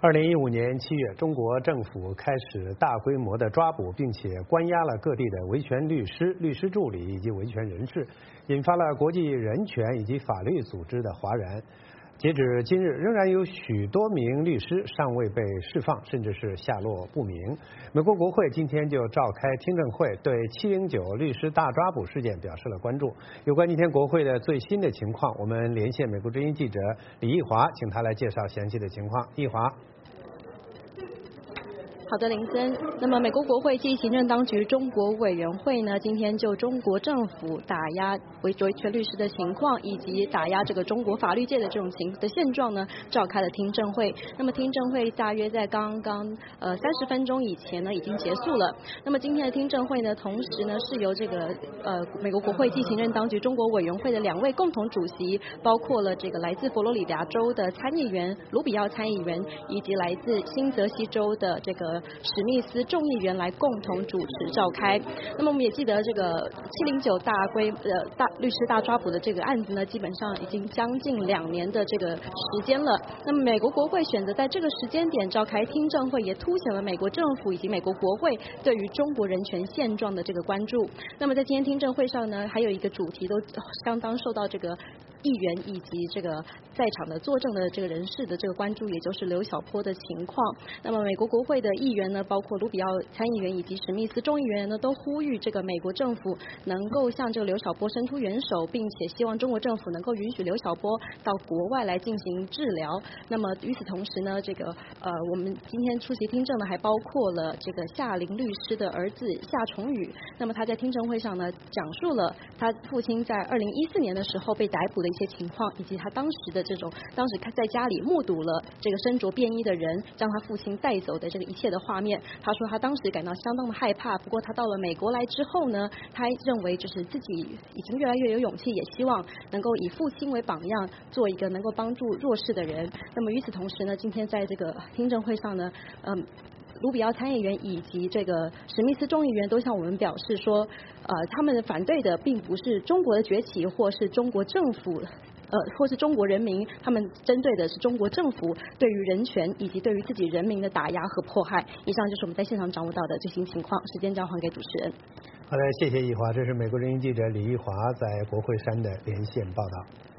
2015年7月，中国政府开始大规模的抓捕，并且关押了各地的维权律师、律师助理以及维权人士，引发了国际人权以及法律组织的哗然。截止今日，仍然有许多名律师尚未被释放，甚至是下落不明。美国国会今天就召开听证会，对709律师大抓捕事件表示了关注。有关今天国会的最新的情况，我们连线美国之音记者李义华，请他来介绍详细的情况。义华。 好的，林森。那么，美国国会暨行政当局中国委员会呢，今天就中国政府打压维权律师的情况，以及打压这个中国法律界的这种现状呢，召开了听证会。那么，听证会大约在刚刚30分钟以前呢，已经结束了。那么，今天的听证会呢，同时呢是由这个美国国会暨行政当局中国委员会的2位共同主席，包括了这个来自佛罗里达州的参议员卢比奥参议员，以及来自新泽西州的这个史密斯众议员来共同主持召开。那么我们也记得这个709律师大抓捕的这个案子呢，基本上已经将近2年的这个时间了。那么美国国会选择在这个时间点召开听证会，也凸显了美国政府以及美国国会对于中国人权现状的这个关注。那么在今天听证会上呢，还有一个主题都相当受到这个议员以及这个在场的作证的这个人士的这个关注，也就是刘晓波的情况。那么美国国会的议员呢，包括卢比奥参议员以及史密斯众议员呢，都呼吁这个美国政府能够向这个刘晓波伸出援手，并且希望中国政府能够允许刘晓波到国外来进行治疗。那么与此同时呢，这个我们今天出席听证的还包括了这个夏林律师的儿子夏崇宇。那么他在听证会上呢，讲述了他父亲在2014年的时候被逮捕的一些情况，以及他当时在家里目睹了这个身着便衣的人将他父亲带走的这个一切的画面。他说他当时感到相当的害怕，不过他到了美国来之后呢，他认为就是自己已经越来越有勇气，也希望能够以父亲为榜样，做一个能够帮助弱势的人。那么与此同时呢，今天在这个听证会上呢，卢比奥参议员以及这个史密斯众议员都向我们表示说，他们反对的并不是中国的崛起，或是中国政府，或是中国人民，他们针对的是中国政府对于人权以及对于自己人民的打压和迫害。以上就是我们在现场掌握到的最新情况。时间交还给主持人。 好的，谢谢义华，这是美国之音记者李义华在国会山的连线报道。